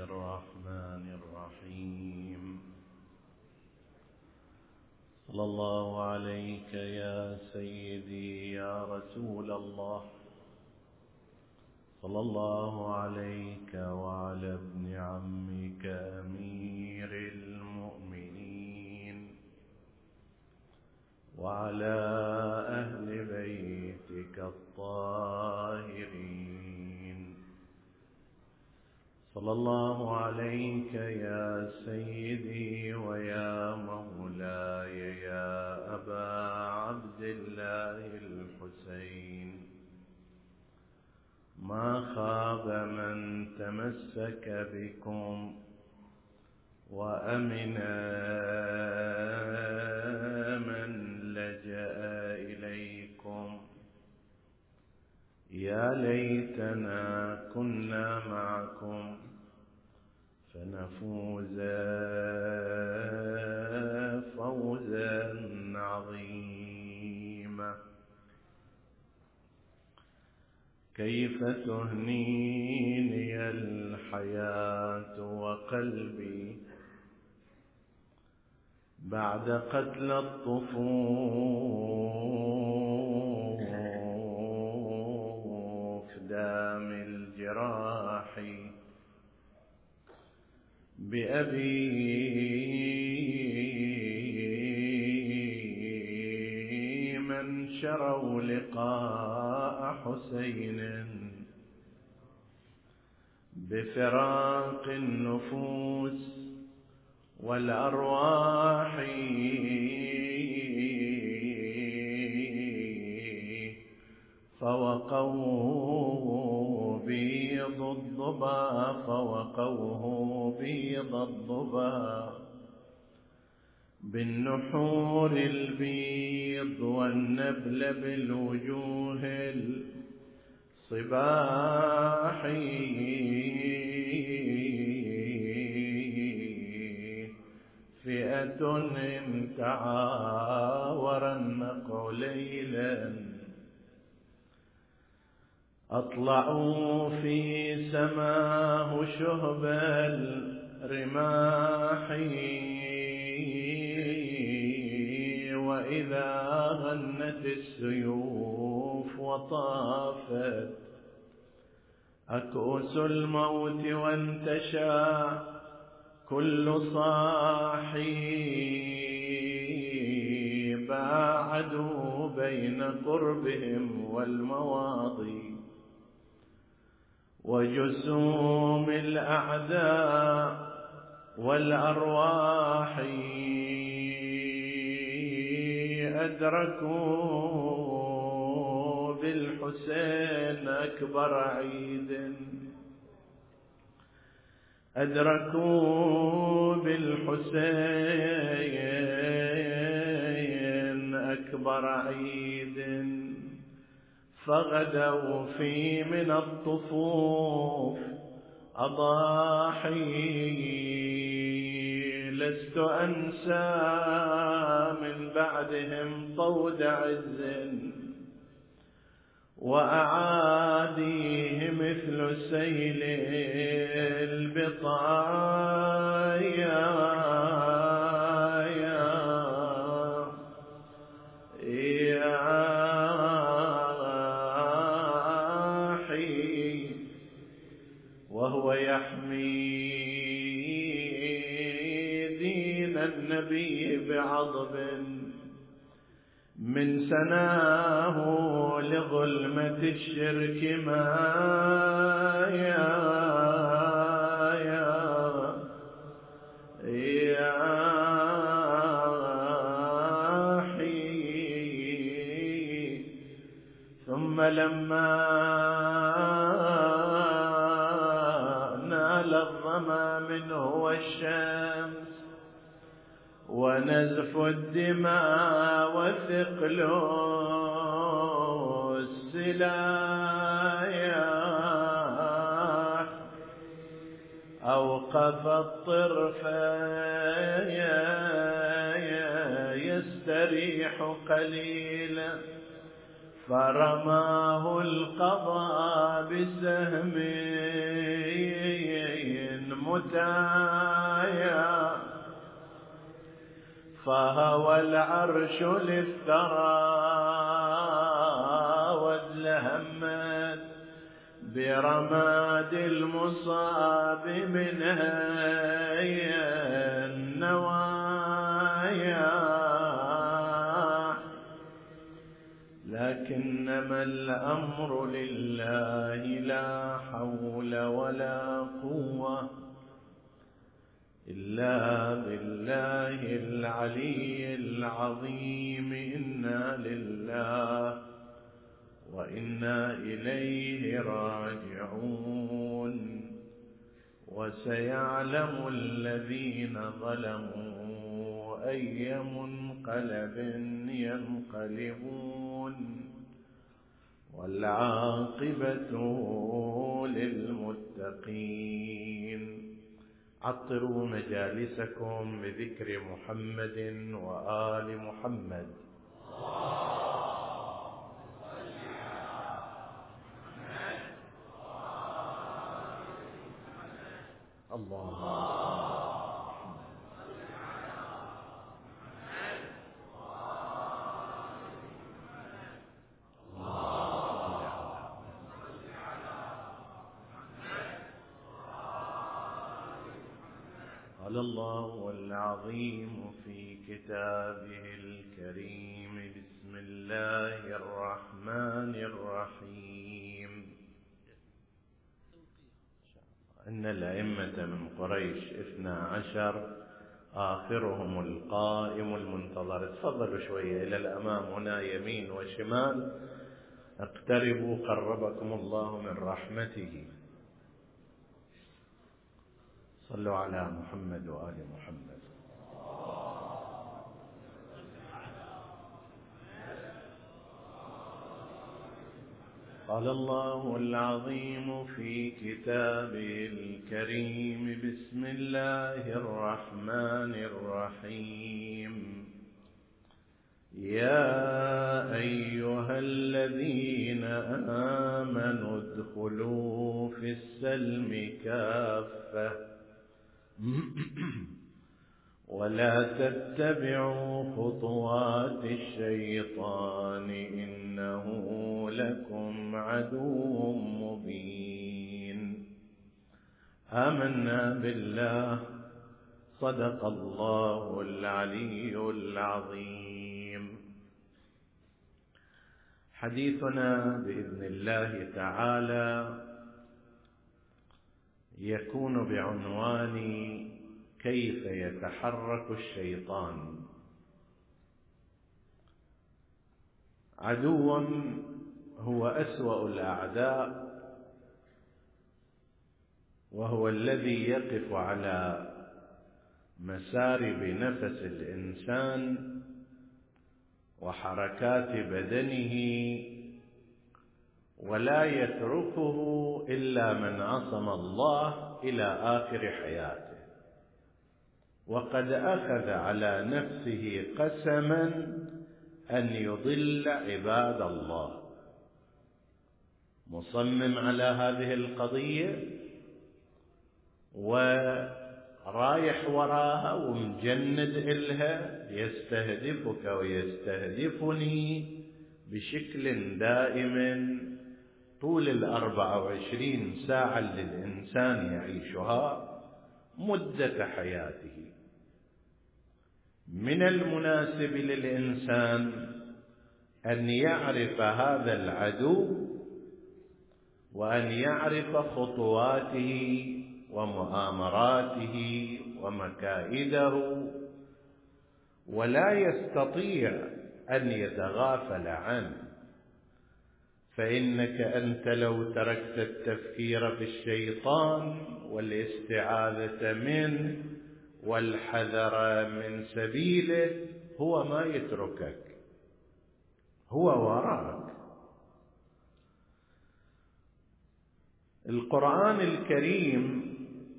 الرحمن الرحيم. صلى الله عليك يا سيدي يا رسول الله، صلى الله عليك وعلى ابن عمك أمير المؤمنين وعلى أهل بيتك الطاهرين. صلى الله عليك يا سيدي ويا مولاي يا أبا عبد الله الحسين. ما خاب من تمسك بكم وأمن من لجأ إليكم. يا ليتنا كنا معكم فنفوز فوزا عظيما. كيف تهنيني الحياة وقلبي بعد قتل الطفوف دام الجراح بأبي من شروا لقاء حسين بفراق النفوس والأرواح فوقوه بيض الضبا فوقوه بيض الضبا بالنحور البيض والنبل بالوجوه الصباح. فئة إن تعاور النقع ليلا أطلعوا في سماه شهب الرماح. وإذا غنت السيوف وطافت أكؤس الموت وانتشى كل صاحي باعدوا بين قربهم والمواضي وجسوم الأعداء والأرواح. أدركوا بالحسين أكبر عيد أدركوا بالحسين أكبر عيد فغدوا في من الطفوف أضاحي. لست أنسى من بعدهم طود عز وأعاديه مثل سيل البطايا. وهو يحمي دين النبي بعضب من سناه لظلمة الشرك مايا. ثم لما نال الظما منه والشمس ونزف الدماء وثقل السلاح أوقف الطرف يستريح قليلا فرماه القضاء بسهم متايا فهوى العرش للثرى وادلهمت برماد المصاب منها النوايا لكنما الأمر لله لا حول ولا قوة إلا بالله العلي العظيم. إنا لله وإنا إليه راجعون. وسيعلم الذين ظلموا أي منقلب ينقلبون والعاقبة للمتقين. عطروا مجالسكم بذكر محمد وآل محمد. قال الله العظيم في كتابه الكريم: بسم الله الرحمن الرحيم. إن الأئمة من قريش 12 آخرهم القائم المنتظر. تفضلوا شوية إلى الأمام هنا يمين وشمال، اقتربوا قربكم الله من رحمته. صلوا على محمد وآل محمد. قال الله العظيم في كتابه الكريم: بسم الله الرحمن الرحيم. يا أيها الذين آمنوا ادخلوا في السلم كافة ولا تتبعوا خطوات الشيطان إنه لكم عدو مبين. آمنا بالله. صدق الله العلي العظيم. حديثنا بإذن الله تعالى يكون بعنوان: كيف يتحرك الشيطان. عدو هو أسوأ الأعداء، وهو الذي يقف على مسارب نفس الإنسان وحركات بدنه، ولا يتركه إلا من عصم الله إلى آخر حياته. وقد أخذ على نفسه قسما أن يضل عباد الله، مصمم على هذه القضية ورايح وراها ومجند إلها، يستهدفك ويستهدفني بشكل دائم طول 24 ساعة للإنسان يعيشها مدة حياته. من المناسب للإنسان أن يعرف هذا العدو وأن يعرف خطواته ومؤامراته ومكائده، ولا يستطيع أن يتغافل عنه. فإنك أنت لو تركت التفكير في الشيطان والاستعاذة منه والحذر من سبيله، هو ما يتركك، هو وراك. القرآن الكريم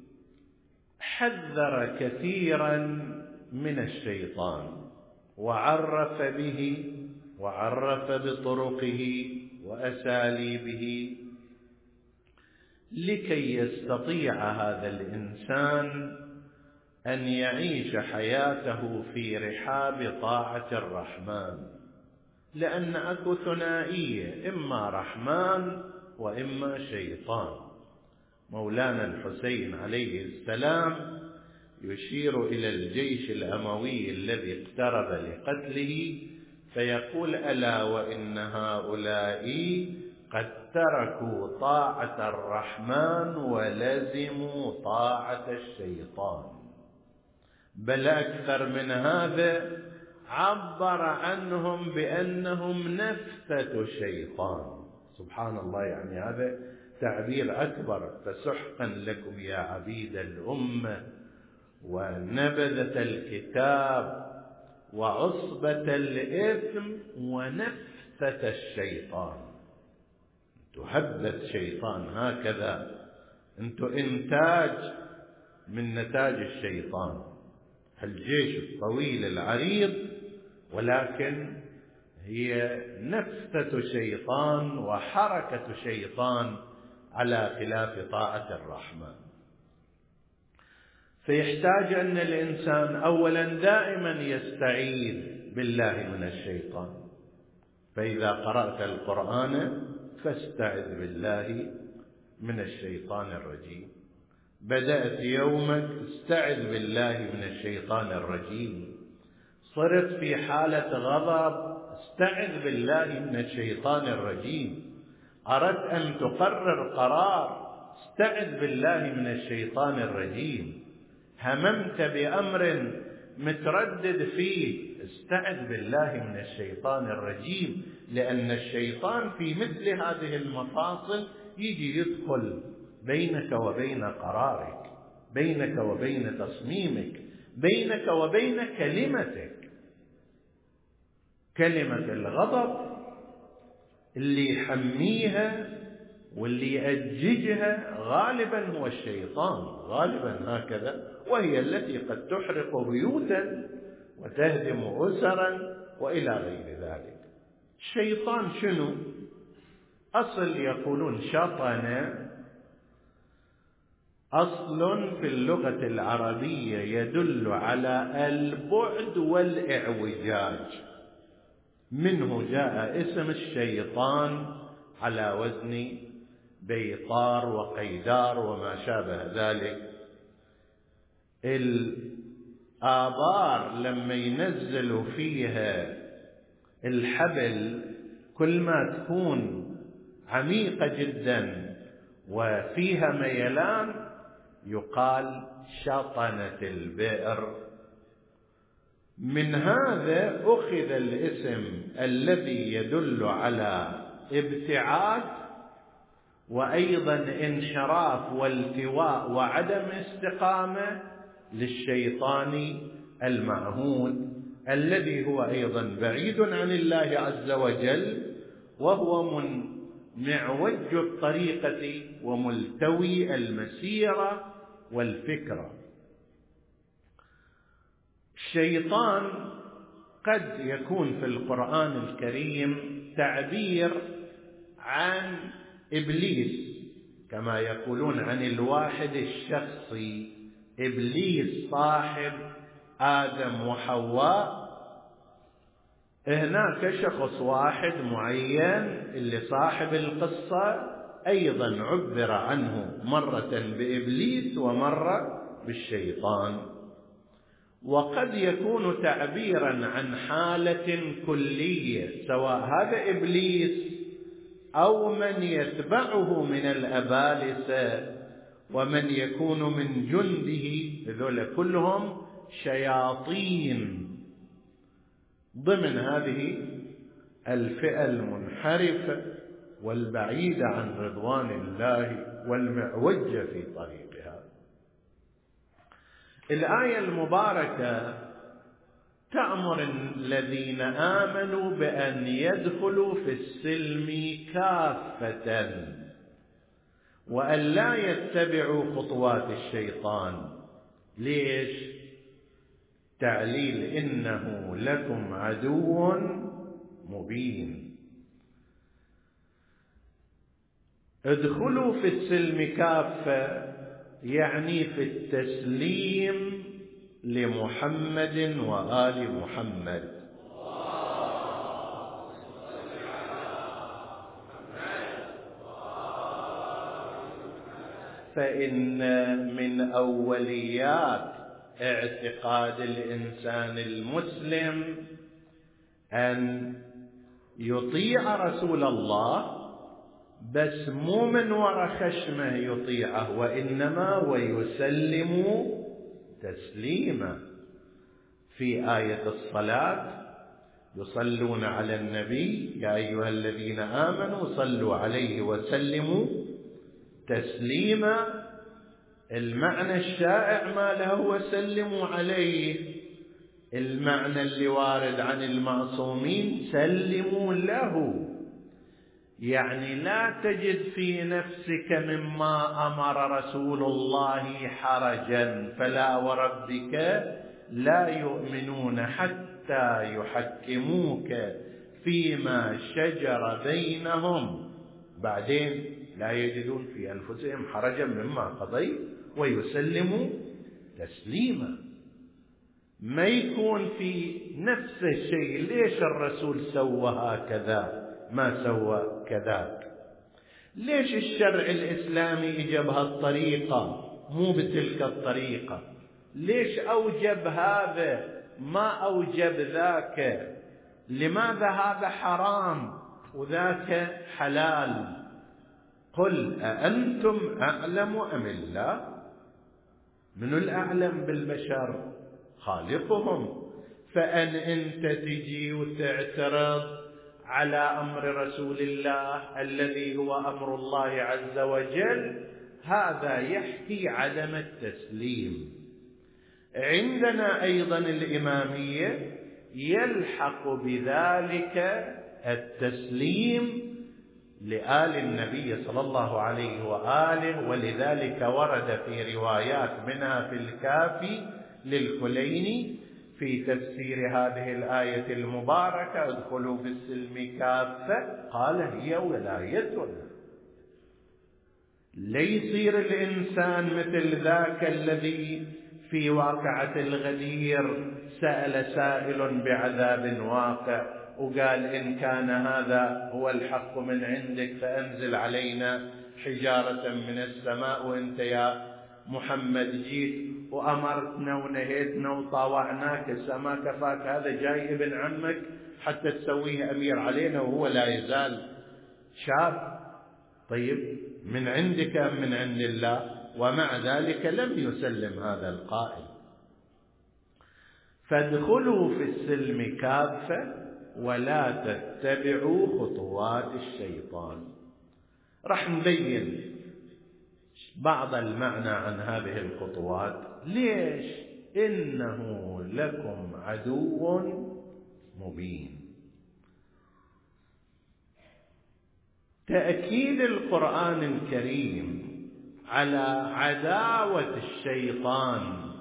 حذر كثيرا من الشيطان وعرف به وعرف بطرقه وأساليبه، لكي يستطيع هذا الإنسان أن يعيش حياته في رحاب طاعة الرحمن، لأن أكو ثنائية، إما رحمن وإما شيطان. مولانا الحسين عليه السلام يشير إلى الجيش الأموي الذي اقترب لقتله فيقول: ألا وإن هؤلاء قد تركوا طاعة الرحمن ولزموا طاعة الشيطان. بل أكثر من هذا، عبر عنهم بأنهم نفثة شيطان. سبحان الله، يعني هذا تعبير أكبر. فسحقا لكم يا عبيد الأمة ونبذة الكتاب وعصبة الإثم ونفثة الشيطان. أنتم هبة شيطان، هكذا أنتم إنتاج من نتاج الشيطان. الجيش الطويل العريض، ولكن هي نفثة شيطان وحركة شيطان على خلاف طاعة الرحمن. فيحتاج أن الإنسان أولا دائما يستعيذ بالله من الشيطان. فإذا قرأت القرآن فاستعذ بالله من الشيطان الرجيم. بدأت يومك استعذ بالله من الشيطان الرجيم. صرت في حالة غضب استعذ بالله من الشيطان الرجيم. أردت أن تقرر قرار استعذ بالله من الشيطان الرجيم. هممت بأمر متردد فيه استعذ بالله من الشيطان الرجيم، لأن الشيطان في مثل هذه المفاصل يجي يدخل بينك وبين قرارك، بينك وبين تصميمك، بينك وبين كلمتك. كلمة الغضب اللي يحميها واللي يأججها غالبا هو الشيطان، غالبا هكذا، وهي التي قد تحرق بيوتا وتهدم أسرا وإلى غير ذلك. الشيطان شنو؟ أصل يقولون شطن، أصل في اللغة العربية يدل على البعد والإعوجاج، منه جاء اسم الشيطان على وزن بيطار وقيدار وما شابه ذلك. الآبار لما ينزلوا فيها الحبل كل ما تكون عميقة جدا وفيها ميلان يقال شطنت البئر. من هذا أخذ الاسم الذي يدل على ابتعاد وأيضا انحراف والتواء وعدم استقامة للشيطان المعهود، الذي هو أيضا بعيد عن الله عز وجل، وهو من معوج الطريقة وملتوي المسيرة والفكرة. الشيطان قد يكون في القرآن الكريم تعبير عن إبليس، كما يقولون عن الواحد الشخصي، إبليس صاحب آدم وحواء. هناك شخص واحد معين اللي صاحب القصة أيضا عبر عنه مرة بإبليس ومرة بالشيطان. وقد يكون تعبيرا عن حالة كلية، سواء هذا إبليس أو من يتبعه من الأبالسة ومن يكون من جنده، هذول كلهم شياطين ضمن هذه الفئة المنحرفة والبعيدة عن رضوان الله والمعوجة في طريقها. الآية المباركة تأمر الذين آمنوا بأن يدخلوا في السلم كافة وأن لا يتبعوا خطوات الشيطان. ليش؟ تعليل إنه لكم عدو مبين. ادخلوا في السلم كافة يعني في التسليم لمحمد وآل محمد. فإن من أوليات اعتقاد الإنسان المسلم أن يطيع رسول الله، بس مو من وراء خشمه يطيعه، وإنما ويسلم تسليما. في آية الصلاة يصلون على النبي يا أيها الذين آمنوا صلوا عليه وسلموا تسليما. المعنى الشائع ما له وسلموا عليه، المعنى اللي وارد عن المعصومين سلموا له، يعني لا تجد في نفسك مما أمر رسول الله حرجا، فلا وربك لا يؤمنون حتى يحكموك فيما شجر بينهم بعدين لا يجدون في أنفسهم حرجا مما قضيت ويسلموا تسليما. ما يكون في نفس الشيء، ليش الرسول سوى هكذا ما سوى كذاك؟ ليش الشرع الإسلامي اجى بهالطريقة مو بتلك الطريقة؟ ليش أوجب هذا ما أوجب ذاك؟ لماذا هذا حرام وذاك حلال؟ قل أأنتم أعلم أم الله؟ من الأعلم بالبشر؟ خالقهم. فأن أنت تجي وتعترض على أمر رسول الله الذي هو أمر الله عز وجل، هذا يحكي عدم التسليم. عندنا أيضا الإمامية يلحق بذلك التسليم لآل النبي صلى الله عليه وآله، ولذلك ورد في روايات منها في الكافي للكليني في تفسير هذه الآية المباركة ادخلوا في السلم كافة، قال هي ولايتنا. ليصير الإنسان مثل ذاك الذي في واقعة الغدير سأل سائل بعذاب واقع وقال إن كان هذا هو الحق من عندك فأنزل علينا حجارة من السماء، وإنت يا محمد جيت وأمرتنا ونهيتنا وطاوعناك، السماء كفاك، هذا جاي ابن عمك حتى تسويه أمير علينا وهو لا يزال شاب. طيب من عندك أم من عند الله؟ ومع ذلك لم يسلم هذا القائل. فادخلوا في السلم كافة ولا تتبعوا خطوات الشيطان. راح نبين بعض المعنى عن هذه الخطوات. ليش؟ إنه لكم عدو مبين. تأكيد القرآن الكريم على عداوة الشيطان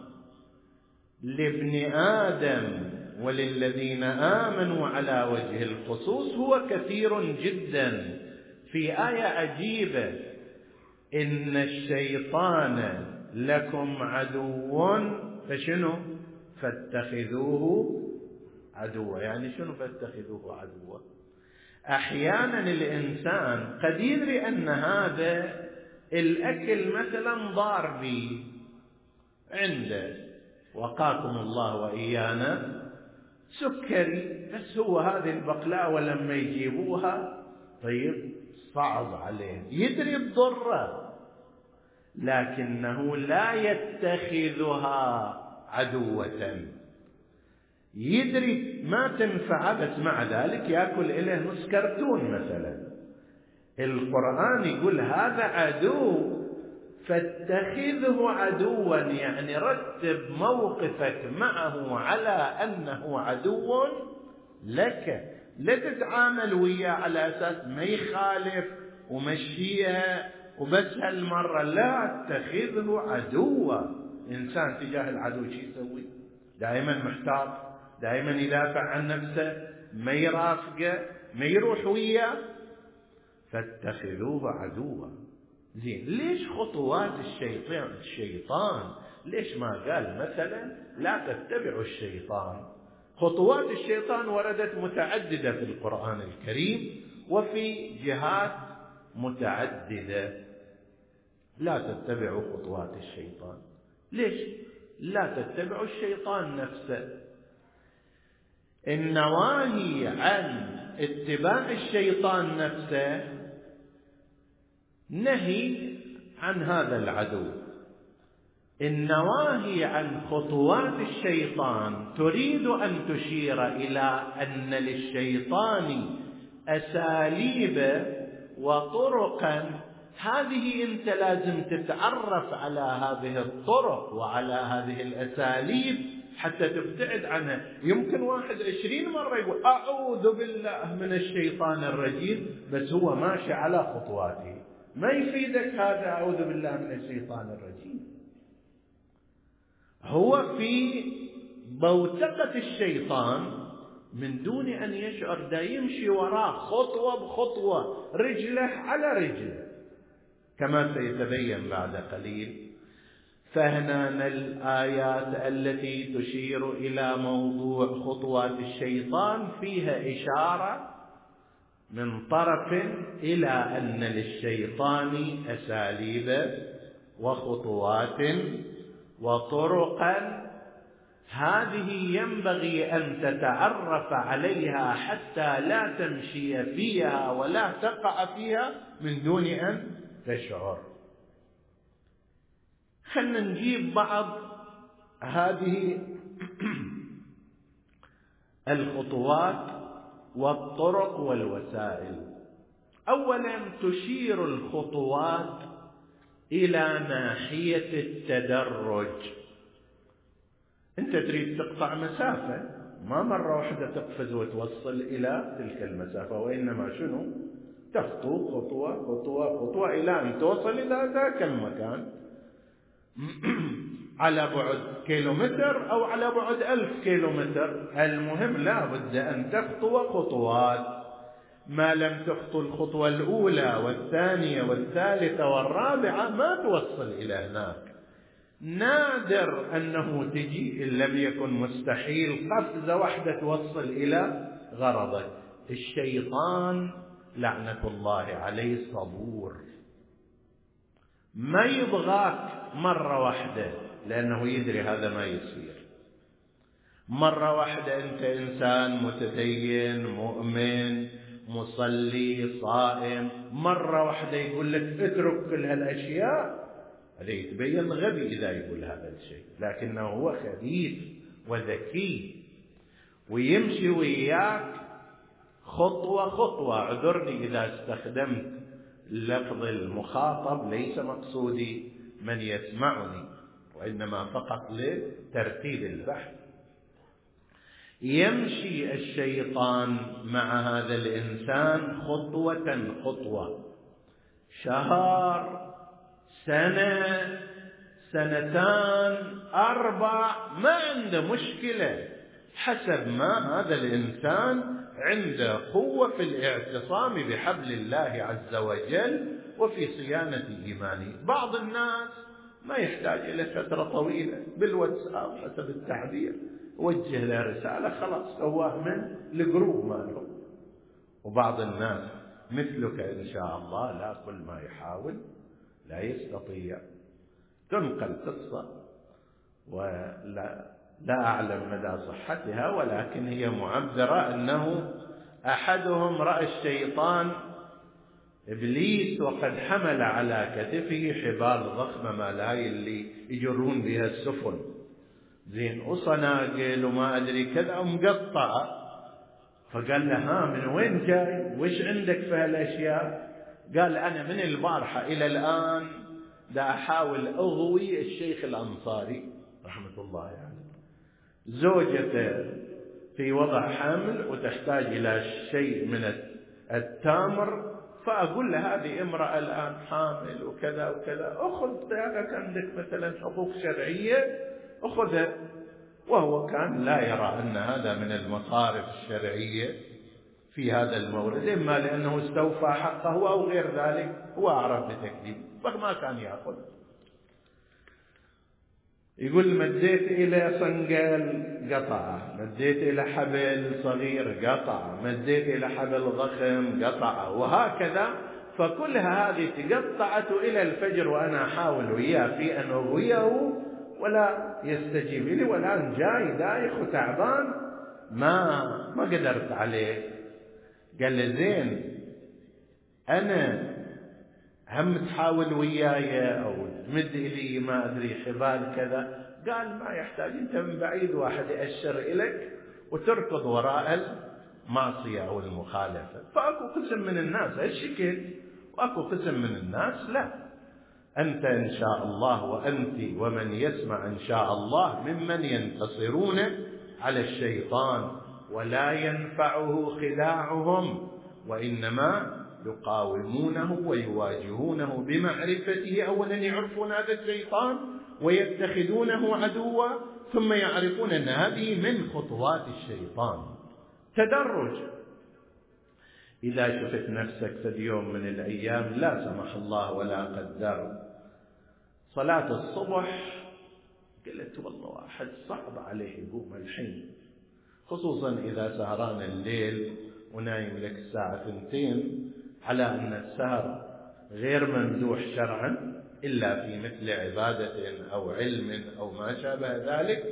لابن آدم وللذين آمنوا على وجه الخصوص هو كثير جدا. في آية عجيبة إن الشيطان لكم عدو فشنو؟ فاتخذوه عدوا. يعني شنو فاتخذوه عدوا؟ أحيانا الإنسان قد يدري أن هذا الأكل مثلا ضار به عنده، وقاكم الله وإيانا، سكري، بس هو هذه البقلاوة لما يجيبوها طيب صعب عليه، يدري الضرة، لكنه لا يتخذها عدوة. يدري ما تنفع، بس مع ذلك يأكل إليه نص كرتون مثلا. القرآن يقول هذا عدو فاتخذه عدوا، يعني رتب موقفك معه على أنه عدو لك، لا تتعامل وياه على أساس ما يخالف ومشيها وبس هالمرة، لا اتخذه عدوا. إنسان تجاه العدو شو يسوي؟ دائما محتاط، دائما يدافع عن نفسه، ما يرافقه، ما يروح وياه. فاتخذوه عدوا. زين، ليش خطوات الشيطان؟ ليش ما قال مثلا لا تتبعوا الشيطان؟ خطوات الشيطان وردت متعددة في القرآن الكريم وفي جهات متعددة. لا تتبعوا خطوات الشيطان. ليش لا تتبعوا الشيطان نفسه؟ النواهي عن اتباع الشيطان نفسه نهي عن هذا العدو. النواهي عن خطوات الشيطان تريد أن تشير إلى أن للشيطان أساليب وطرقا، هذه أنت لازم تتعرف على هذه الطرق وعلى هذه الأساليب حتى تبتعد عنها. يمكن واحد 20 مرة يقول أعوذ بالله من الشيطان الرجيم، بس هو ماشي على خطواته. ما يفيدك هذا أعوذ بالله من الشيطان الرجيم. هو في بوتقة الشيطان من دون أن يشعر، دا يمشي وراه خطوة بخطوة، رجله على رجله، كما سيتبين بعد قليل. فهنا الآيات التي تشير إلى موضوع خطوات الشيطان فيها إشارة من طرف إلى أن للشيطان أساليب وخطوات وطرقا، هذه ينبغي أن تتعرف عليها حتى لا تمشي فيها ولا تقع فيها من دون أن تشعر. خلنا نجيب بعض هذه الخطوات والطرق والوسائل. أولا، تشير الخطوات إلى ناحية التدرج. أنت تريد تقطع مسافة، ما مرة واحدة تقفز وتوصل إلى تلك المسافة، وإنما شنو؟ تخطو خطوة خطوة خطوة إلى أن توصل إلى ذاك المكان على بعد كيلومتر أو على بعد 1000 كيلومتر. المهم لا بد أن تخطو خطوات. ما لم تخطو الخطوة الأولى والثانية والثالثة والرابعة ما توصل إلى هناك. نادر أنه تجي، إن لم يكن مستحيل، قفزة واحدة توصل إلى غرضك. الشيطان لعنة الله عليه صبور، ما يبغاك مرة واحدة، لأنه يدري هذا ما يصير. مرة واحدة أنت إنسان متدين مؤمن مصلي صائم، مرة واحدة يقول لك اترك كل هالأشياء، هذا يتبين غبي إذا يقول هذا الشيء، لكنه هو خبيث وذكي ويمشي وياك خطوة خطوة. اعذرني إذا استخدمت لفظ المخاطب، ليس مقصودي من يسمعني، وإنما فقط لترتيب البحث. يمشي الشيطان مع هذا الإنسان خطوة خطوة، شهر، سنة، سنتان، 4، ما عنده مشكلة، حسب ما هذا الإنسان عنده قوة في الاعتصام بحبل الله عز وجل وفي صيانة إيمانه. بعض الناس ما يحتاج إلى فترة طويلة، بالواتساب حسب التعبير وجه له رسالة خلاص سواه من الجروب ماله. وبعض الناس مثلك إن شاء الله لا، كل ما يحاول لا يستطيع. تنقل قصة لا أعلم مدى صحتها، ولكن هي معبرة أنه أحدهم رأى الشيطان إبليس وقد حمل على كتفه حبال ضخمة مالاي اللي يجرون بها السفن، زين، وصناقل وما أدري كذا ومقطعة. فقال له ها من وين جاي؟ وش عندك في هالأشياء؟ قال أنا من البارحة إلى الآن دا أحاول أغوي الشيخ الأنصاري رحمة الله عليه، زوجته في وضع حمل وتحتاج إلى شيء من التمر، فأقول له هذه امرأة الآن حامل وكذا وكذا، أخذ ذلك عندك مثلا حقوق شرعية أخذها. وهو كان لا يرى أن هذا من المصارف الشرعية في هذا المورد، إما لأنه استوفى حقه أو غير ذلك، هو أعرف بتكذيب فما كان يأخذ. يقول مديت إلى صنقل قطعه، مديت إلى حبل صغير قطعه، مديت إلى حبل ضخم قطعه، وهكذا. فكلها هذه تقطعت إلى الفجر وأنا أحاول وياه في أن أغويه ولا يستجيب لي، والآن جاي دايخ وتعبان ما قدرت عليه. قال لي زين أنا هم تحاول وياي أو تمد إلي ما أدري حبال كذا. قال ما يحتاج، أنت من بعيد واحد يأشر إليك وتركض وراء المعصية أو المخالفة. فأكو قسم من الناس هالشكل، وأكو قسم من الناس لا. أنت إن شاء الله وأنت ومن يسمع إن شاء الله ممن ينتصرون على الشيطان ولا ينفعه خداعهم، وإنما يقاومونه ويواجهونه بمعرفته. أولا يعرفون هذا الشيطان ويتخذونه عدوا، ثم يعرفون أن هذه من خطوات الشيطان. تدرج. إذا شفت نفسك في اليوم من الأيام لا سمح الله ولا قدر صلاة الصبح، قلت والله واحد صعب عليه يقوم الحين، خصوصا إذا سهران الليل ونايم لك الساعة 2، على أن السهر غير ممدوح شرعا إلا في مثل عبادة أو علم أو ما شابه ذلك.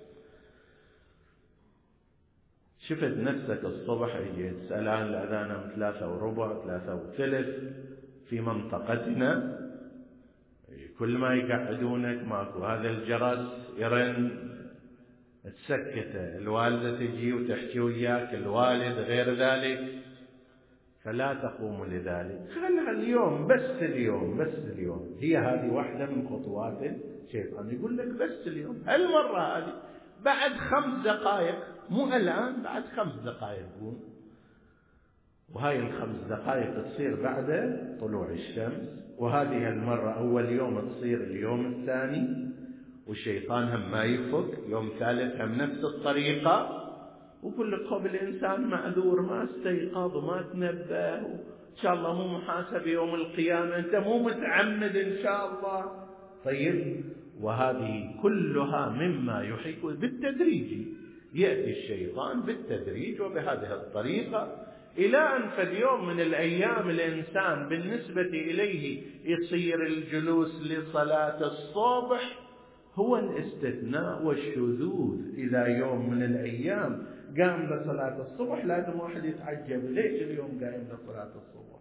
شفت نفسك الصبح يجي السلام الأذان 3:15 3:3 في منطقتنا، كل ما يقعدونك ماكو هذا الجرس يرن تسكته، الوالدة تجي وتحكي وياك، الوالد غير ذلك، فلا تقوم لذلك. خلها اليوم بس، اليوم بس اليوم. هي هذه واحدة من خطوات الشيطان، يقول لك بس اليوم هالمرة هذه بعد 5 دقائق، مو الآن، بعد 5 دقائق قوم. وهاي ال5 دقائق تصير بعد طلوع الشمس، وهذه المرة أول يوم تصير اليوم الثاني، والشيطان هم ما يفك، يوم ثالث هم نفس الطريقة. وكل قبل الإنسان معذور، ما استيقظ وما تنبه، إن شاء الله مو محاسب يوم القيامة، أنت مو متعمد إن شاء الله. طيب، وهذه كلها مما يحيك بالتدريج، يأتي الشيطان بالتدريج وبهذه الطريقة، إلى أن في اليوم من الأيام الإنسان بالنسبة إليه يصير الجلوس لصلاة الصبح هو الاستثناء والشذوذ. إذا يوم من الأيام قام لصلاة الصبح لازم واحد يتعجب، ليش اليوم قايم لصلاة الصبح؟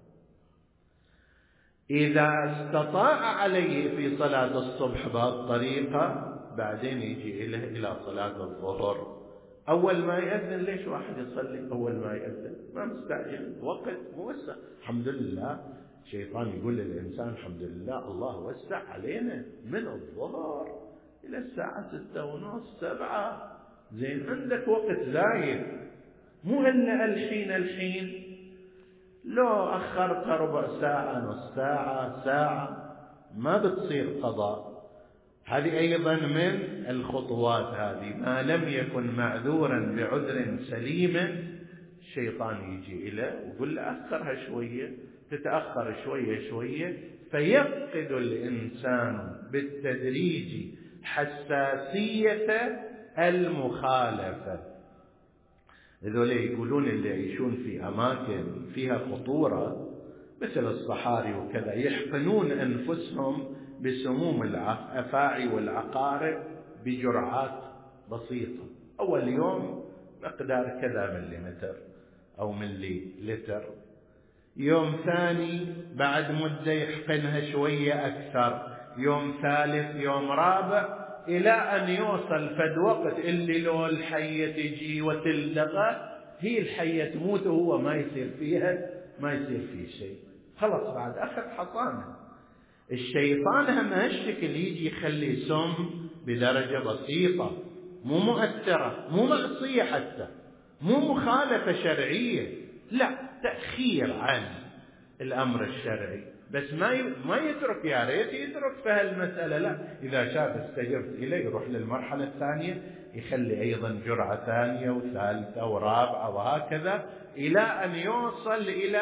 إذا استطاع عليه في صلاة الصبح بهالطريقة بعدين يجي إلى صلاة الظهر. أول ما يأذن ليش واحد يصلي أول ما يأذن؟ ما مستعجل، وقت موسع، الحمد لله. الشيطان يقول للإنسان الحمد لله الله وسع علينا من الظهر إلى الساعة 6:30 7، زين عندك وقت زايد، مو إلا الحين لو أخرت ربع ساعة نص ساعة ساعة ما بتصير قضاء. هذه أيضا من الخطوات، هذه ما لم يكن معذورا بعذر سليم الشيطان يجي إليه ويقول له أخرها شوية، تتأخر شوية فيفقد الإنسان بالتدريج حساسية المخالفة. هذول يقولون اللي يعيشون في أماكن فيها خطورة مثل الصحاري وكذا يحقنون أنفسهم بسموم الأفاعي والعقارب بجرعات بسيطة. أول يوم مقدار كذا مليمتر أو ملي لتر، يوم ثاني بعد مدة يحقنها شوية أكثر، يوم ثالث، يوم رابع، إلى أن يوصل فد وقت اللي لو الحية تجي وتلدغه هي الحية تموت وهو ما يصير فيه شيء، خلص بعد أخذ حصانه. الشيطان هم هالشكل يجي يخلي سم بدرجة بسيطة، مو مؤثرة، مو معصية حتى، مو مخالفة شرعية، لا، تأخير عن الأمر الشرعي. بس ما يترك، يا ريت يترك في هالمسألة، لا، إذا شاف استجبت إليه يروح للمرحلة الثانية، يخلي أيضا جرعة ثانية وثالثة ورابعة وهكذا، إلى أن يوصل إلى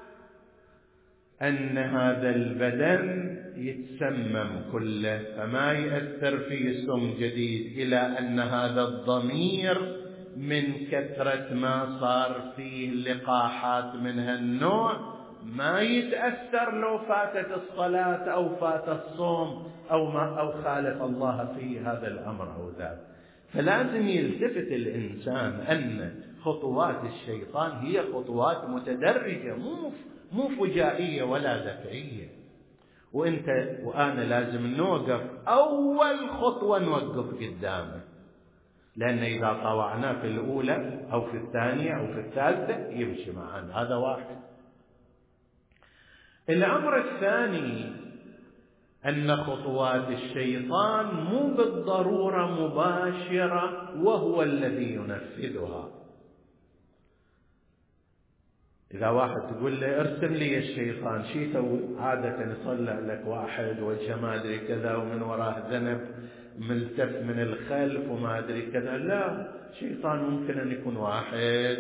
أن هذا البدن يتسمم كله، فما يأثر فيه سم جديد، إلى أن هذا الضمير من كثرة ما صار فيه لقاحات من هالنوع ما يتأثر لو فاتت الصلاة أو فات الصوم أو خالف الله في هذا الأمر أو ذاك. فلازم يلتفت الإنسان أن خطوات الشيطان هي خطوات متدرجة، مو فجائية ولا دفعية، وأنت وأنا لازم نوقف أول خطوة، نوقف قدامه، لأن إذا طوعناه في الأولى أو في الثانية أو في الثالثة يمشي معنا. هذا واحد. الأمر الثاني أن خطوات الشيطان مو بالضرورة مباشرة وهو الذي ينفذها. إذا واحد تقول له ارسم لي الشيطان، شي يسوي؟ عادة يصلع لك واحد وجهه ما أدري كذا ومن وراه ذنب ملتف من الخلف وما أدري كذا. لا، الشيطان ممكن أن يكون واحد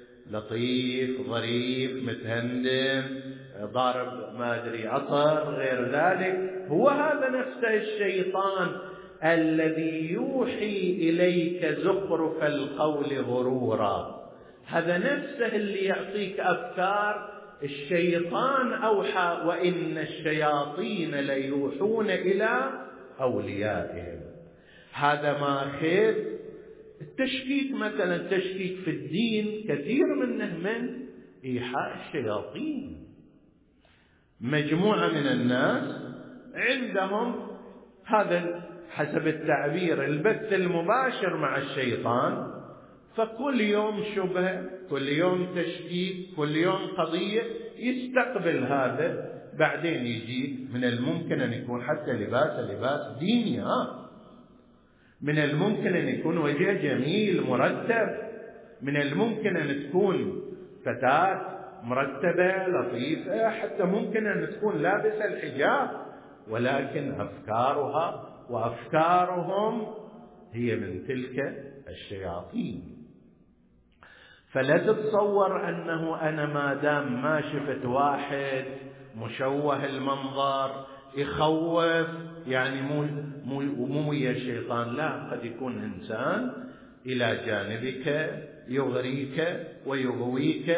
لطيف ظريف متهندم ضارب ما أدري عطر غير ذلك. هو هذا نفسه الشيطان الذي يوحي إليك زخرف القول غرورا، هذا نفسه اللي يعطيك أفكار. الشيطان أوحى وإن الشياطين ليوحون إلى أوليائهم. هذا ما خير التشكيك، مثلا تشكيك في الدين كثير منه من إيحاء الشياطين. مجموعة من الناس عندهم هذا حسب التعبير البث المباشر مع الشيطان، فكل يوم شبهة، كل يوم تشكيك، كل يوم قضية يستقبل هذا. بعدين يجي من الممكن أن يكون حتى لباس ديني، من الممكن أن يكون وجه جميل مرتب، من الممكن أن تكون فتاة مرتبة لطيفة، حتى ممكن أن تكون لابسة الحجاب، ولكن أفكارها وأفكارهم هي من تلك الشياطين. فلا تتصور أنه أنا ما دام ما شفت واحد مشوه المنظر يخوف يعني مو يا الشيطان. لا، قد يكون إنسان إلى جانبك يغريك ويغويك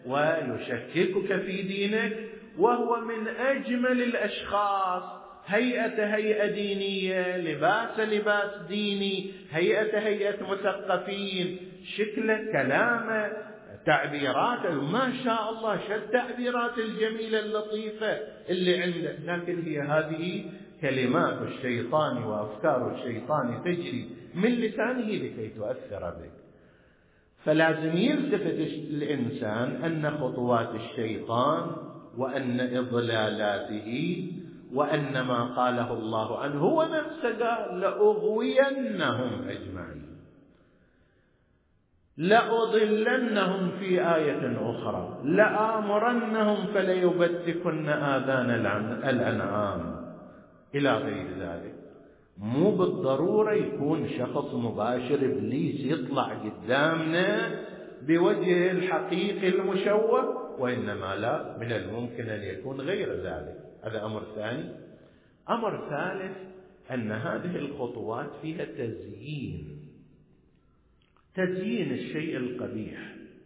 ويشككك في دينك، وهو من أجمل الأشخاص، هيئة دينية، لباس ديني، هيئة مثقفين، شكله، كلامه، تعبيراته، ما شاء الله شو التعبيرات الجميلة اللطيفة اللي عنده، لكن هي هذه كلمات الشيطان وأفكار الشيطان تجري من لسانه لكي تؤثر بك. فلازم يلتفت الإنسان أن خطوات الشيطان وأن إضلالاته وأن ما قاله الله عنه هو نفسه قال لأغوينهم أجمعين، لأضلنهم في آية أخرى، لآمرنهم فليبتكن آذان الأنعام إلى غير ذلك. مو بالضرورة يكون شخص مباشر إبليس يطلع قدامنا بوجه الحقيقي المشوه، وإنما لا، من الممكن أن يكون غير ذلك. هذا أمر ثاني. أمر ثالث أن هذه الخطوات فيها تزيين الشيء القبيح،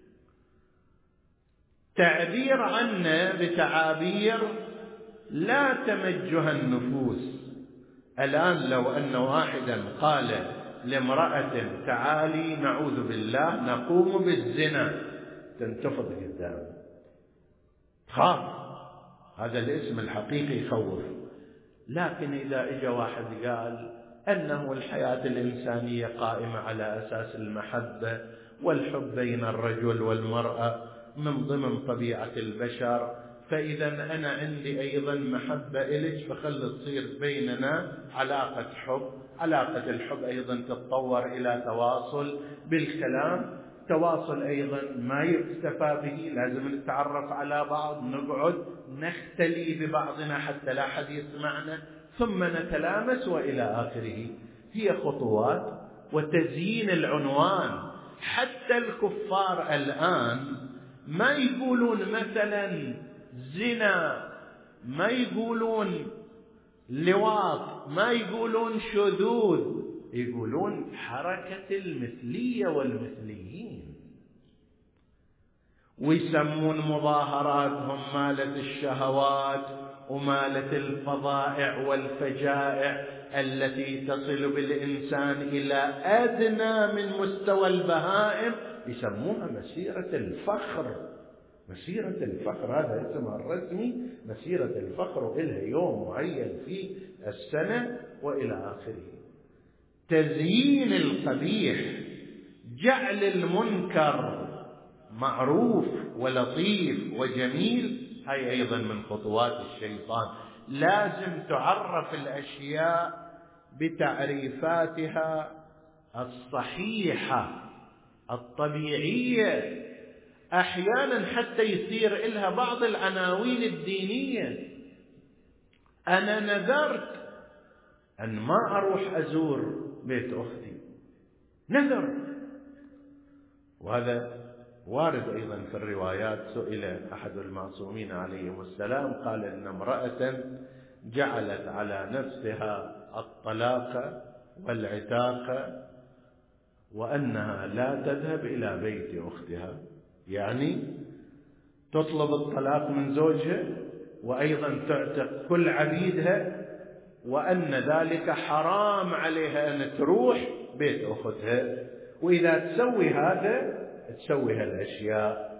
تعبير عنه بتعابير لا تمجها النفوس. الآن لو أن واحدا قال لامرأة تعالي نعوذ بالله نقوم بالزنا، تنتفض قدامه، خاف، هذا الاسم الحقيقي يخوف. لكن إذا اجى واحد قال أنه الحياة الإنسانية قائمة على أساس المحبة والحب بين الرجل والمرأة من ضمن طبيعة البشر، فإذا أنا عندي أيضا محبة إليك، فخل تصير بيننا علاقة حب، علاقة الحب أيضا تتطور إلى تواصل بالكلام، التواصل أيضا ما يكتفى به، لازم نتعرف على بعض، نقعد نختلي ببعضنا حتى لا أحد يسمعنا، ثم نتلامس وإلى آخره. هي خطوات. وتزيين العنوان، حتى الكفار الآن ما يقولون مثلا زنا، ما يقولون لواط، ما يقولون شذوذ، يقولون حركة المثلية والمثليين، ويسمون مظاهراتهم مالت الشهوات ومالت الفظائع والفجائع التي تصل بالإنسان إلى أدنى من مستوى البهائم، يسموها مسيرة الفخر. مسيرة الفخر هذا اسمها الرسمي، مسيرة الفخر، وإلها يوم معين في السنة وإلى آخره. تزيين القبيح، جعل المنكر معروف ولطيف وجميل، هاي أيضا من خطوات الشيطان. لازم تعرف الأشياء بتعريفاتها الصحيحة الطبيعية. أحيانا حتى يصير إلها بعض العناوين الدينية. أنا نذرت أن ما أروح أزور بيت أختي، نذر. وهذا وارد أيضا في الروايات. سئل أحد المعصومين عليهم السلام قال إن امرأة جعلت على نفسها الطلاق والعتاق وأنها لا تذهب إلى بيت أختها، يعني تطلب الطلاق من زوجها وأيضا تعتق كل عبيدها، وأن ذلك حرام عليها أن تروح بيت أختها، وإذا تسوي هذا تسوي هالأشياء.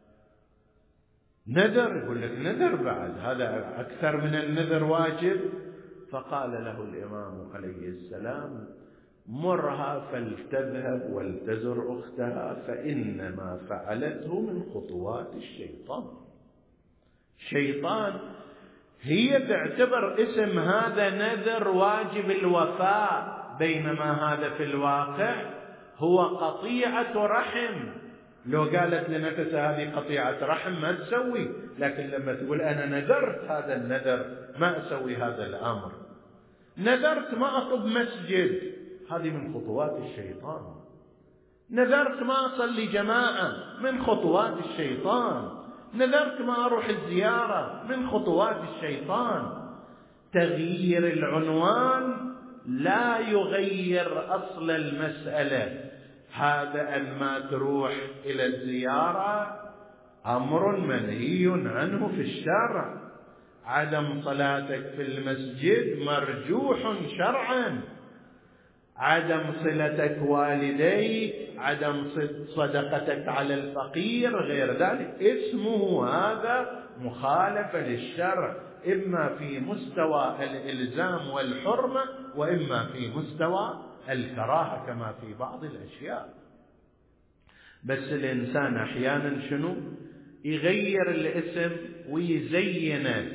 نذر، يقول لك نذر بعد، هذا أكثر من النذر واجب. فقال له الإمام عليه السلام مرها فلتذهب ولتزر أختها فإنما فعلته من خطوات الشيطان. شيطان هي تعتبر اسم هذا نذر واجب الوفاء، بينما هذا في الواقع هو قطيعة رحم. لو قالت لنفسها هذه قطيعة رحم ما تسوي، لكن لما تقول أنا نذرت هذا النذر ما أسوي هذا الأمر، نذرت ما أطب مسجد، هذه من خطوات الشيطان. نذرت ما أصلي جماعة، من خطوات الشيطان. نذرت ما أروح الزيارة، من خطوات الشيطان. تغيير العنوان لا يغير أصل المسألة. هذا أن ما تروح إلى الزيارة أمر منهي عنه في الشرع. عدم صلاتك في المسجد مرجوح شرعا. عدم صلتك والديك، عدم صدقتك على الفقير، غير ذلك اسمه هذا مخالفة للشرع، إما في مستوى الإلزام والحرمة وإما في مستوى الكراهة كما في بعض الأشياء. بس الإنسان أحيانا شنو؟ يغير الاسم ويزينه.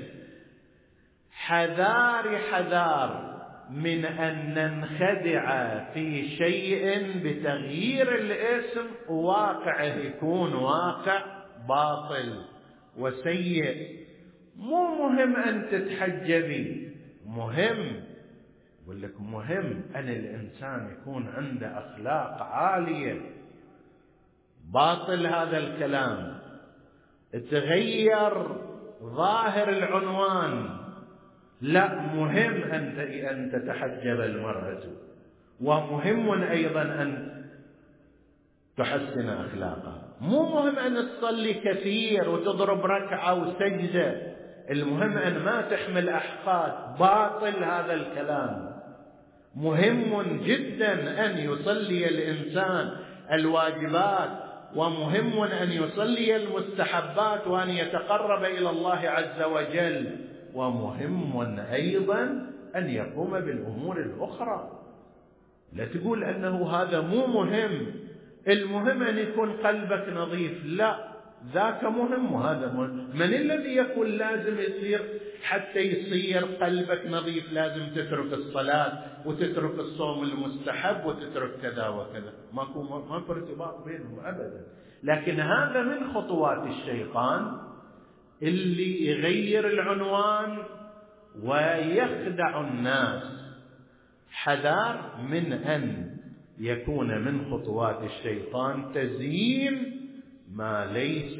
حذار من أن ننخدع في شيء بتغيير الاسم وواقعه يكون واقع باطل وسيء. مو مهم أن تتحجبي، مهم أقول لك مهم أن الإنسان يكون عنده أخلاق عالية. باطل هذا الكلام. تغير ظاهر العنوان، لا، مهم أن تتحجب المرأة، ومهم أيضا أن تحسن أخلاقها. مو مهم أن تصلي كثير وتضرب ركعة وسجدة، المهم أن ما تحمل أحقاد. باطل هذا الكلام. مهم جدا أن يصلي الإنسان الواجبات، ومهم أن يصلي المستحبات وأن يتقرب إلى الله عز وجل، ومهم أيضا أن يقوم بالأمور الأخرى. لا تقول أنه هذا مو مهم، المهم أن يكون قلبك نظيف. لا، ذاك مهم وهذا مهم. من الذي يقول لازم يصير حتى يصير قلبك نظيف لازم تترك الصلاة وتترك الصوم المستحب وتترك كذا وكذا؟ ماكو ارتباط بينهم أبدا. لكن هذا من خطوات الشيطان اللي يغير العنوان ويخدع الناس. حذار من أن يكون من خطوات الشيطان تزيين ما ليس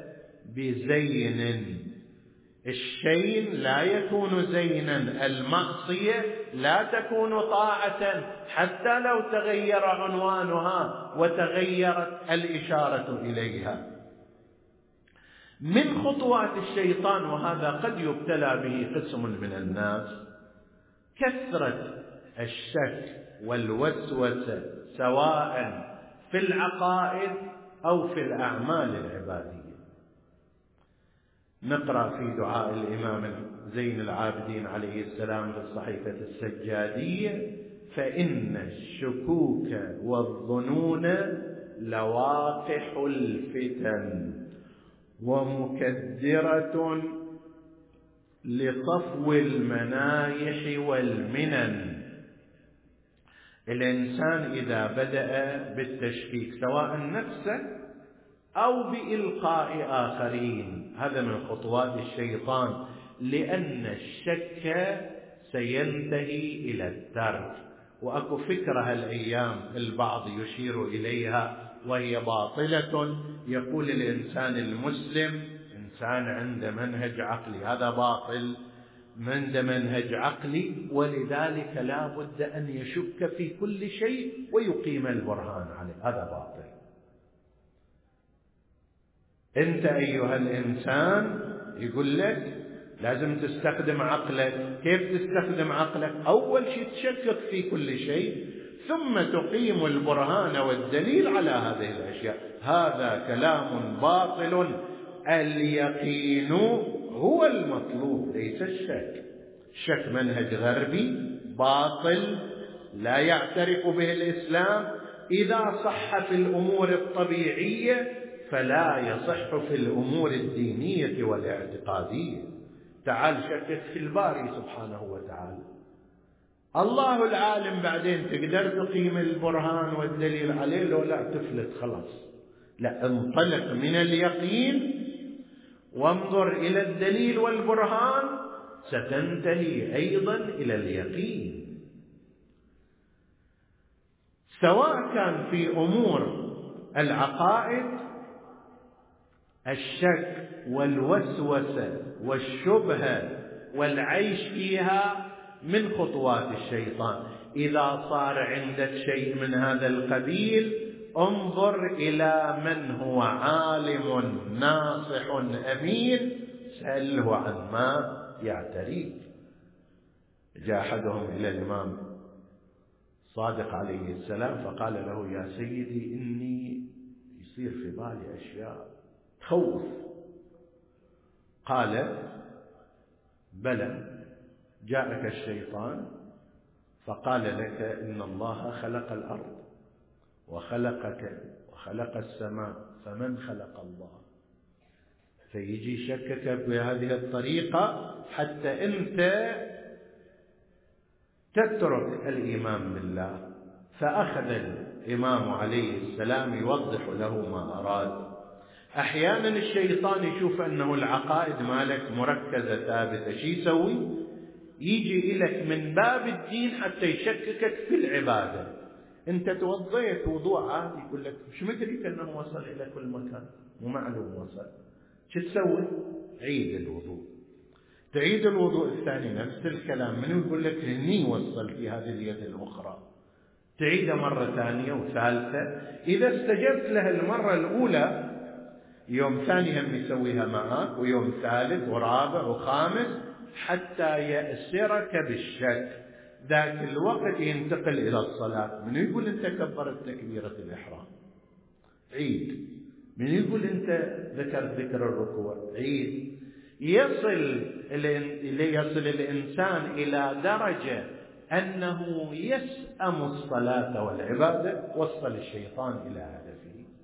بزين. الشيء لا يكون زينا، المعصية لا تكون طاعة حتى لو تغير عنوانها وتغيرت الإشارة إليها. من خطوات الشيطان، وهذا قد يبتلى به قسم من الناس، كثرة الشك والوسوسة سواء في العقائد أو في الأعمال العبادية. نقرأ في دعاء الإمام زين العابدين عليه السلام في الصحيفة السجادية: فإن الشكوك والظنون لواقح الفتن ومكدرة لصفو المنايح والمنن. الإنسان إذا بدأ بالتشكيك سواء نفسه أو بإلقاء آخرين، هذا من خطوات الشيطان، لأن الشك سينتهي إلى الترك. وأكو فكرة هالأيام البعض يشير إليها وهي باطلة، يقول الإنسان المسلم إنسان عنده منهج عقلي. هذا باطل، عنده منهج عقلي ولذلك لا بد أن يشك في كل شيء ويقيم البرهان عليه. هذا باطل. أنت أيها الإنسان يقول لك لازم تستخدم عقلك. كيف تستخدم عقلك؟ أول شيء تشكك في كل شيء ثم تقيم البرهان والدليل على هذه الأشياء. هذا كلام باطل. اليقين هو المطلوب ليس الشك. الشك منهج غربي باطل لا يعترف به الإسلام. إذا صح في الأمور الطبيعية فلا يصح في الأمور الدينية والاعتقادية. تعال شكك في الباري سبحانه وتعالى، الله العالم، بعدين تقدر تقيم البرهان والدليل عليه. لو لا تفلت خلاص. لا، انطلق من اليقين وانظر إلى الدليل والبرهان، ستنتهي أيضا إلى اليقين. سواء كان في أمور العقائد، الشك والوسوسة والشبهة والعيش فيها من خطوات الشيطان. إذا صار عندك شيء من هذا القبيل انظر إلى من هو عالم ناصح أمين، سأله عن ما يعتريك. جاء أحدهم إلى الإمام صادق عليه السلام فقال له: يا سيدي إني يصير في بالي أشياء خوف. قال: بلى، جاءك الشيطان فقال لك إن الله خلق الأرض وخلقك وخلق السماء، فمن خلق الله؟ فيجي شكك بهذه الطريقة حتى أنت تترك الإيمان بالله. فأخذ الإمام عليه السلام يوضح له ما أراد. أحيانا الشيطان يشوف أنه العقائد مالك مركزة ثابتة، شو يسوي؟ يجي إليك من باب الدين حتى يشككك في العبادة. أنت توضيت وضوء عادي، يقول لك شو مدريك أنه وصل إلى كل مكان؟ مو معلوم وصل. شو تسوي؟ عيد الوضوء. تعيد الوضوء الثاني نفس الكلام، من يقول لك هني وصل في هذه اليد الأخرى. تعيده مرة ثانية وثالثة. إذا استجبت لها المرة الأولى، يوم ثاني هم يسويها معك، ويوم ثالث ورابع وخامس، حتى يأسرك بالشك. ذاك الوقت ينتقل إلى الصلاة. من يقول أنت كبرت تكبيرة الإحرام؟ عيد. من يقول أنت ذكرت ذكر الركوع؟ عيد. يصل الإنسان إلى درجة أنه يسأم الصلاة والعبادة. وصل الشيطان إلى هدفه.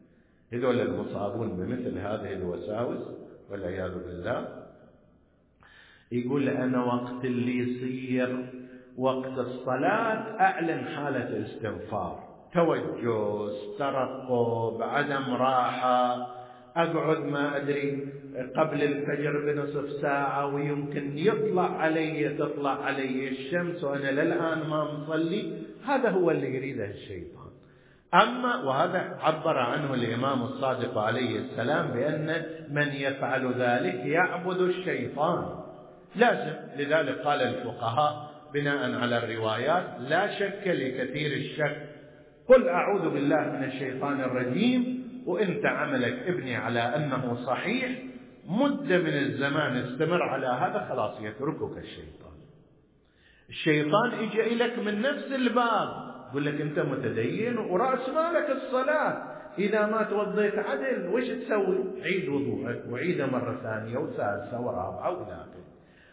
هذول المصابون بمثل هذه الوساوس والعياذ بالله. يقول أنا وقت اللي يصير وقت الصلاة أعلن حالة استنفار، توجس، ترقب، عدم راحة، أقعد ما أدري قبل الفجر بنصف ساعة ويمكن تطلع علي الشمس وأنا للآن ما مصلي. هذا هو اللي يريده الشيطان. أما وهذا عبر عنه الإمام الصادق عليه السلام بأن من يفعل ذلك يعبد الشيطان لازم. لذلك قال الفقهاء بناء على الروايات لا شك لكثير الشك، قل أعوذ بالله من الشيطان الرجيم وإنت عملك ابني على أنه صحيح، مدة من الزمان استمر على هذا، خلاص يتركك الشيطان. الشيطان يجي لك من نفس الباب، يقول لك أنت متدين ورأس مالك الصلاة، إذا ما توضيت عدل وش تسوي؟ عيد وضوءك وعيده مرة ثانية وثالثة ورابعة وإلى آخره.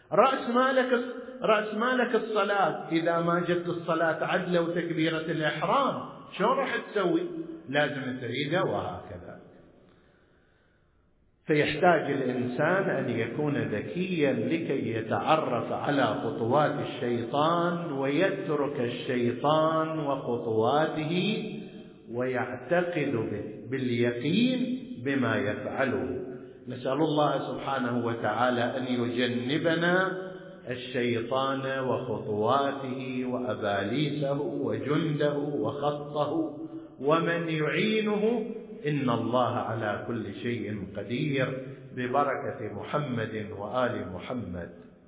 رأس مالك الصلاة، إذا ما جت الصلاة عدلة وتكبيرة الإحرام شو راح تسوي؟ لازم تعيده وهكذا. فيحتاج الإنسان أن يكون ذكيا لكي يتعرف على خطوات الشيطان ويترك الشيطان وخطواته ويعتقد باليقين بما يفعله. نسأل الله سبحانه وتعالى أن يجنبنا الشيطان وخطواته وأباليسه وجنده وخطه ومن يعينه، إن الله على كل شيء قدير، ببركة محمد وآل محمد.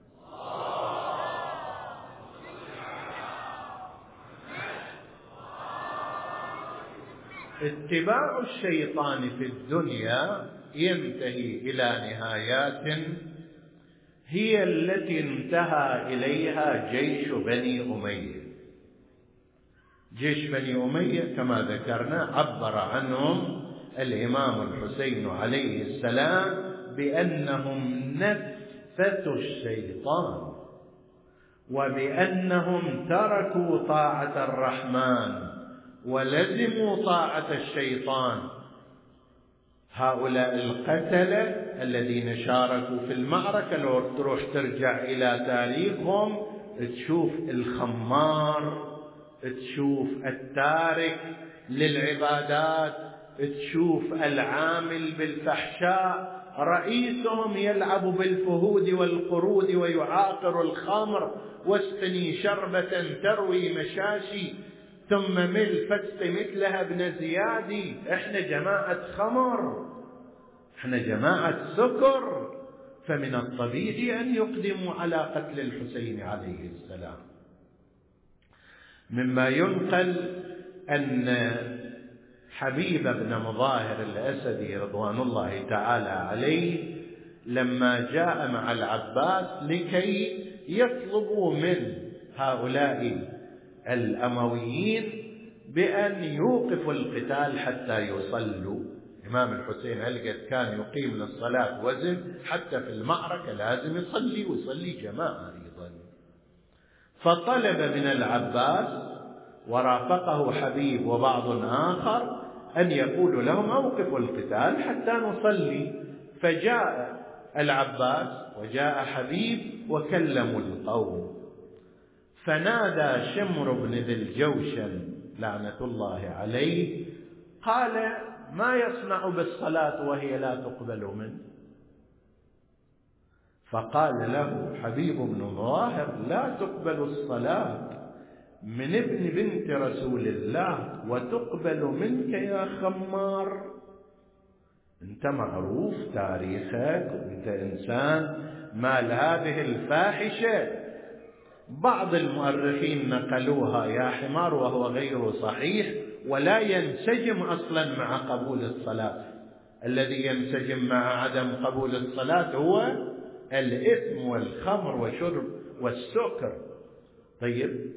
اتباع الشيطان في الدنيا ينتهي إلى نهايات هي التي انتهى إليها جيش بني أمية. جيش بني أمية كما ذكرنا عبر عنهم الإمام الحسين عليه السلام بأنهم نفثوا الشيطان وبأنهم تركوا طاعة الرحمن ولزموا طاعة الشيطان. هؤلاء القتلة الذين شاركوا في المعركة لو تروح ترجع إلى تاريخهم تشوف الخمار، تشوف التارك للعبادات، تشوف العامل بالفحشاء، رئيسهم يلعب بالفهود والقرود ويعاقر الخمر، واسقني شربة تروي مشاشي ثم مل فسق مثلها ابن زيادي. احنا جماعة خمر، احنا جماعة سكر، فمن الطبيعي أن يقدموا على قتل الحسين عليه السلام. مما ينقل أن حبيب بن مظاهر الأسدي رضوان الله تعالى عليه لما جاء مع العباس لكي يطلبوا من هؤلاء الأمويين بأن يوقفوا القتال حتى يصلوا. إمام الحسين هلقد كان يقيم للصلاة وزن، حتى في المعركة لازم يصلي ويصلي جماعة أيضا. فطلب من العباس ورافقه حبيب وبعض آخر أن يقولوا لهم أوقفوا القتال حتى نصلي. فجاء العباس وجاء حبيب وكلموا القوم، فنادى شمر بن ذي الجوشن لعنة الله عليه قال: ما يصنع بالصلاة وهي لا تقبل منه؟ فقال له حبيب بن مظاهر: لا تقبل الصلاة من ابن بنت رسول الله وتقبل منك يا خمار. انت معروف تاريخك وانت انسان مال هذه الفاحشة. بعض المؤرخين نقلوها يا حمار وهو غير صحيح، ولا ينسجم اصلا مع قبول الصلاة. الذي ينسجم مع عدم قبول الصلاة هو الإثم والخمر وشرب والسكر. طيب،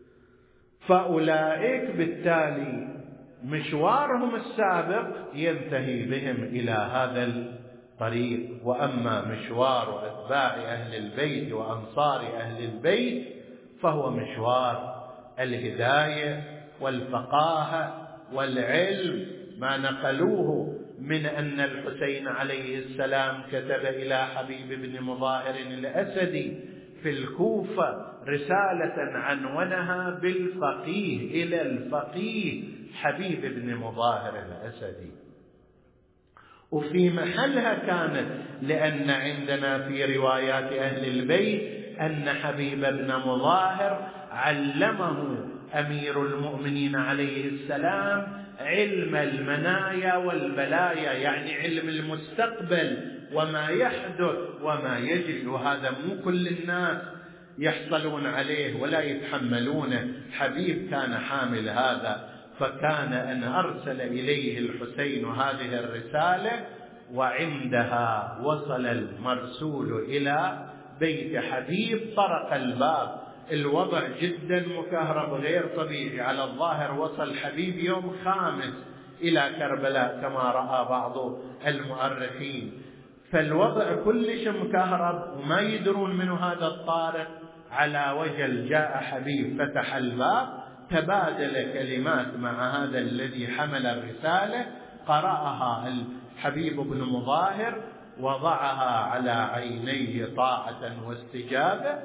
فأولئك بالتالي مشوارهم السابق ينتهي بهم إلى هذا الطريق، وأما مشوار أتباع أهل البيت وأنصار أهل البيت فهو مشوار الهداية والفقاهة والعلم، ما نقلوه من أن الحسين عليه السلام كتب إلى حبيب بن مظاهر الأسدي في الكوفة رسالة عنونها بالفقيه إلى الفقيه حبيب بن مظاهر الأسدي، وفي محلها كانت، لأن عندنا في روايات أهل البيت أن حبيب بن مظاهر علمه أمير المؤمنين عليه السلام علم المنايا والبلايا، يعني علم المستقبل وما يحدث وما يجري، وهذا مو كل الناس يحصلون عليه ولا يتحملونه. حبيب كان حامل هذا، فكان أن أرسل إليه الحسين هذه الرسالة، وعندها وصل المرسول إلى بيت حبيب، طرق الباب، الوضع جدا مكهرب غير طبيعي، على الظاهر وصل حبيب يوم 5 إلى كربلاء كما رأى بعض المؤرخين، فالوضع كلش مكهرب وما يدرون من هذا الطارق. على وجل جاء حبيب فتح الباب، تبادل كلمات مع هذا الذي حمل الرسالة، قرأها الحبيب بن مظاهر، وضعها على عينيه طاعة واستجابة،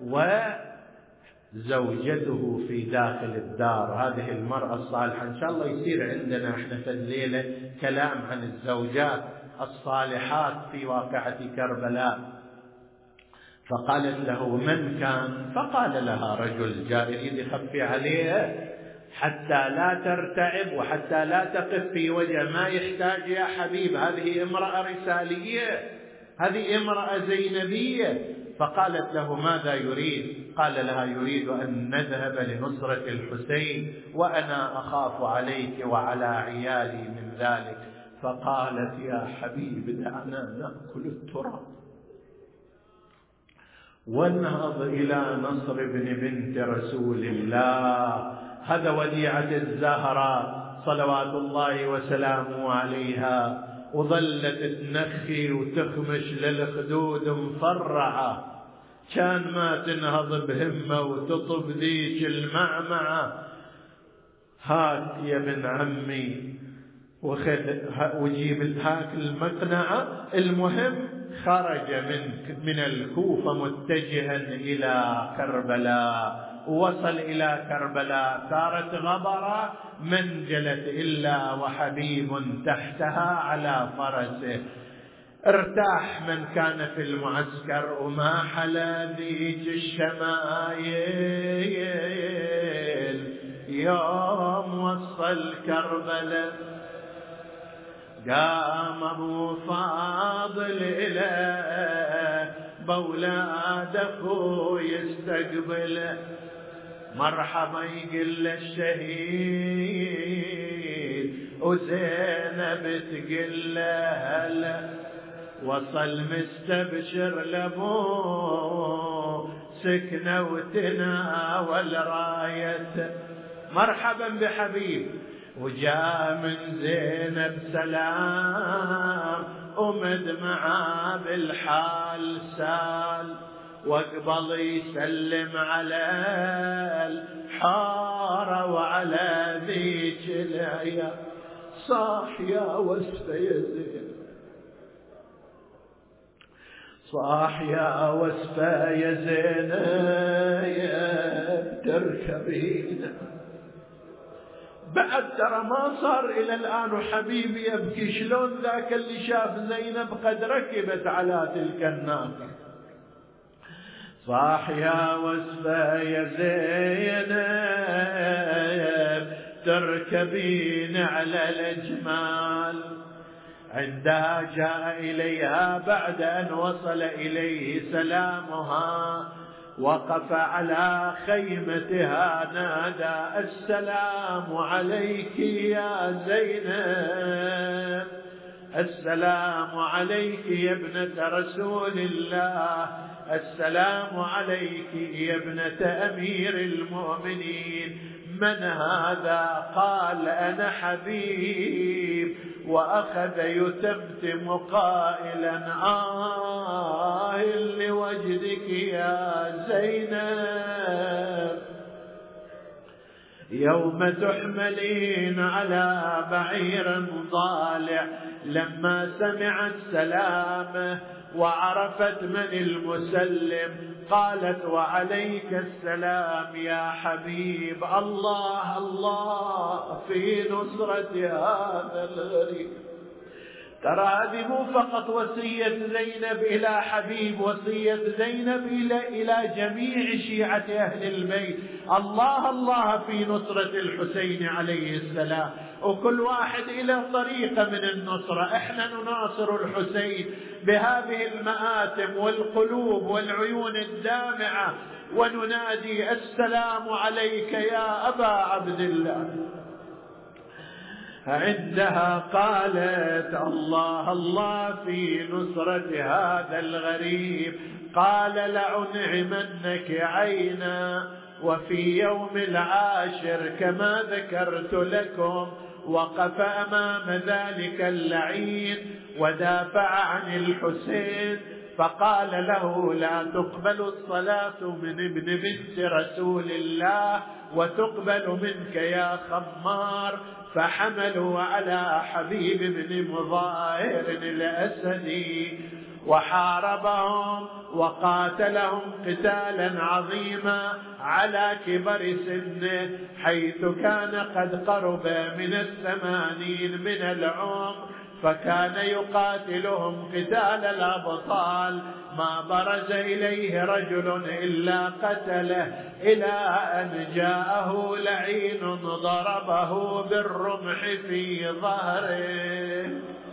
وزوجته في داخل الدار. هذه المرأة الصالحة إن شاء الله يصير عندنا احنا في الليلة كلام عن الزوجات الصالحات في واقعة كربلاء. فقالت له: من كان؟ فقال لها: رجل جاء يريد يخفي عليها حتى لا ترتعب وحتى لا تقف في وجه، ما يحتاج يا حبيب، هذه امرأة رسالية، هذه امرأة زينبية. فقالت له: ماذا يريد؟ قال لها: يريد أن نذهب لنصرة الحسين، وأنا أخاف عليك وعلى عيالي من ذلك. فقالت: يا حبيب دعنا نأكل التراب ونهض إلى نصر بنت رسول الله. هذا وديعة الزهراء صلوات الله وسلامه عليها، وظلت تنخي وتخمش للخدود مفرعة، كان ما تنهض بهمة وتطب ذيك المعمعة. هاك يا ابن عمي وجيب هاك المقنعة. المهم خرج من الكوفة متجها إلى كربلاء، ووصل إلى كربلاء، صارت غبرة منجلت إلا وحبيب تحتها على فرسه. ارتاح من كان في المعسكر، وما حلا ذيك الشمايل يوم وصل كربلاء. قام أبو فاضل إلى بولاد أخو يستقبله، مرحبا يقل الشهيد، وزينب تقل هلا. وصل مستبشر لابو سكنة وتناول رايته، مرحبا بحبيب. وجاء من زينب سلام، ومد معاه بالحال سال، وقبل يسلم على الحارة وعلى ذيك العيال. صاح يا وسفة يا زينب، صاح يا وسفة يا زينب تركبين. بعد ترى ما صار إلى الآن وحبيبي يبكي، شلون ذاك اللي شاف زينب قد ركبت على تلك الناقة. صاح يا وسفة يا زينب تركبين على الأجمال. عندها جاء إليها بعد أن وصل إليه سلامها، وقف على خيمتها نادى: السلام عليك يا زينب، السلام عليك يا ابنة رسول الله، السلام عليك يا ابنة أمير المؤمنين. من هذا؟ قال: أنا حبيب. وأخذ يتمتم قائلا: لوجدك يا زينب، يوم تحملين على بعير ضالع. لما سمعت سلامه وعرفت من المسلم قالت وعليك السلام يا حبيب. الله الله في نصرة هذا الغريب. ترى هذه مو فقط وصية زينب إلى حبيب، وصية زينب إلى جميع شيعة أهل البيت. الله الله في نصرة الحسين عليه السلام، وكل واحد إلى طريقة من النصرة. احنا نناصر الحسين بهذه المآتم والقلوب والعيون الدامعة، وننادي السلام عليك يا أبا عبد الله. عندها قالت الله الله في نصرة هذا الغريب. قال لأنعمنك عينا. وفي يوم العاشر كما ذكرت لكم وقف أمام ذلك اللعين ودافع عن الحسين، فقال له لا تقبل الصلاة من ابن بنت رسول الله وتقبل منك يا خمار. فحملوا على حبيب بن مظاهر الأسدي وحاربهم وقاتلهم قتالا عظيما على كبر سنه، حيث كان قد قرب من 80 من العمر، فكان يقاتلهم قتال الأبطال. ما برز إليه رجل إلا قتله، إلى أن جاءه لعين ضربه بالرمح في ظهره.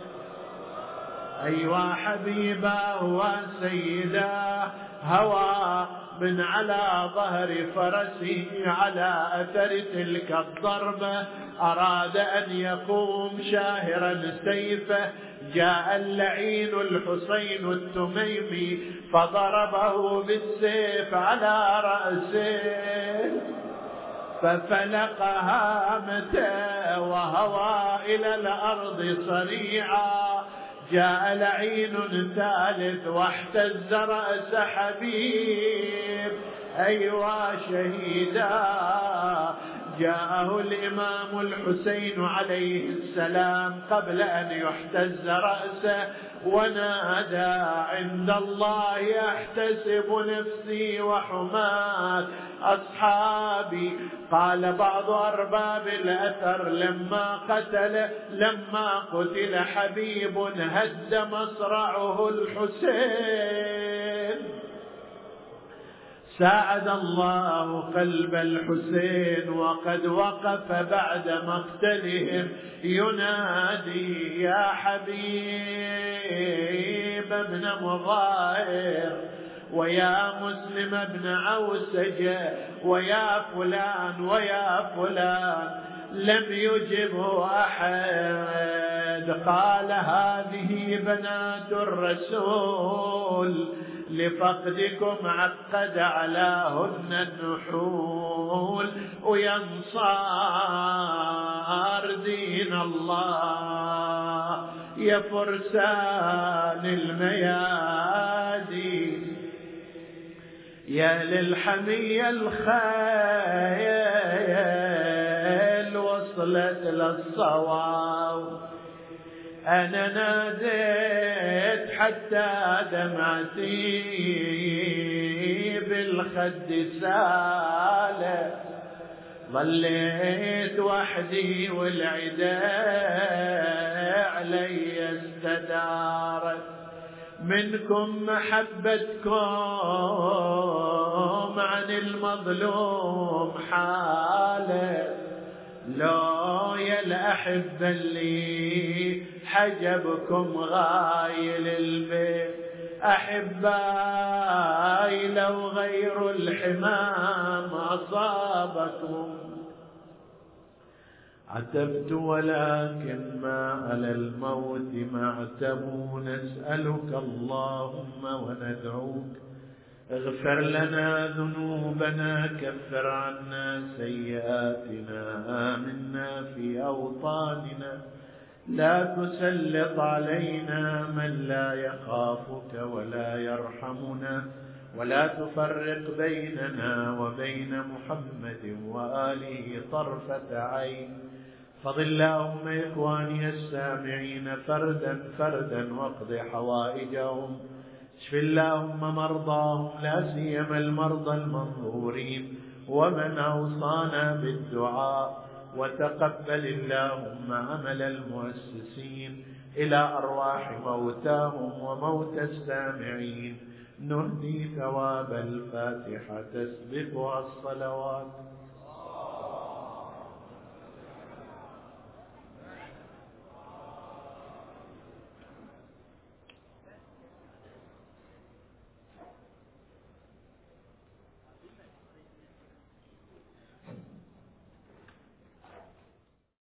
أيوا حبيباه وسيداه هوى من على ظهر فرسه على أثر تلك الضربة، أراد أن يقوم شاهرا سيفه. جاء اللعين الحسين التميمي فضربه بالسيف على رأسه ففلق هامته وهوى إلى الأرض صريعا. جاء لعين ثالث واحتز رأس حبيب. أيوا شهيدا. جاءه الإمام الحسين عليه السلام قبل أن يحتز رأسه ونادى عند الله أحتسب نفسي وحماة أصحابي. قال بعض أرباب الأثر لما قتل حبيب هد مصرعه الحسين. ساعد الله قلب الحسين وقد وقف بعد مقتلهم ينادي يا حبيب ابن مظاهر ويا مسلم بن عوسجة ويا فلان ويا فلان. لم يجبه أحد. قال هذه بنات الرسول لفقدكم عقد علىهن النحول وينصار دين الله يا فرسان الميادين. يا للحمية الخيل وصلت للصواب. أنا ناديت حتى دمعتي بالخد سالت. ظليت وحدي والعدا علي استدارت. منكم محبتكم عن المظلوم حالت. لو يا الأحبة اللي حجبكم غايل البيت أحبائي لو غير الحمام أصابكم. عتبت ولكن ما على الموت معتب. نسألك اللهم وندعوك اغفر لنا ذنوبنا كفر عنا سيئاتنا آمنا في أوطاننا لا تسلط علينا من لا يخافك ولا يرحمنا ولا تفرق بيننا وبين محمد وآله طرفة عين. فضل اللهم إخواني السامعين فردا فردا واقض حوائجهم. اشف اللهم مرضاهم لا سيما المرضى المنظورين ومن أوصانا بالدعاء. وتقبل اللهم عمل المؤسسين إلى أرواح موتاهم وموتى السامعين. نهدي ثواب الفاتحة تسبقها الصلوات.